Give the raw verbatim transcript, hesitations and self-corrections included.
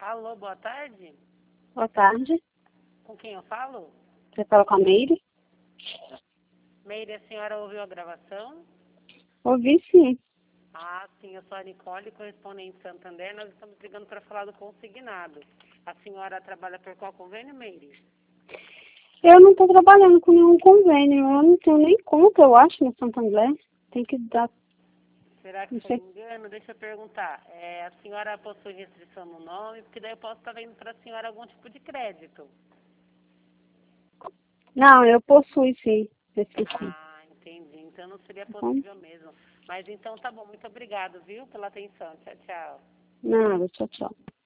Alô, boa tarde. Boa tarde. Com quem eu falo? Você fala com a Meire? Meire, a senhora ouviu a gravação? Ouvi sim. Ah, sim, eu sou a Nicole, correspondente Santander. Nós estamos ligando para falar do consignado. A senhora trabalha por qual convênio, Meire? Eu não estou trabalhando com nenhum convênio. Eu não tenho nem conta, eu acho, no Santander. Tem que dar. Será que Não foi sei. engano? Deixa eu perguntar. É, a senhora possui restrição no nome? Porque daí eu posso estar vendo para a senhora algum tipo de crédito. Não, eu possuo sim. Esse sim. Ah, entendi. Então não seria Tá bom? possível mesmo. Mas então tá bom. Muito obrigado, viu, pela atenção. Tchau, tchau. Nada, tchau, tchau.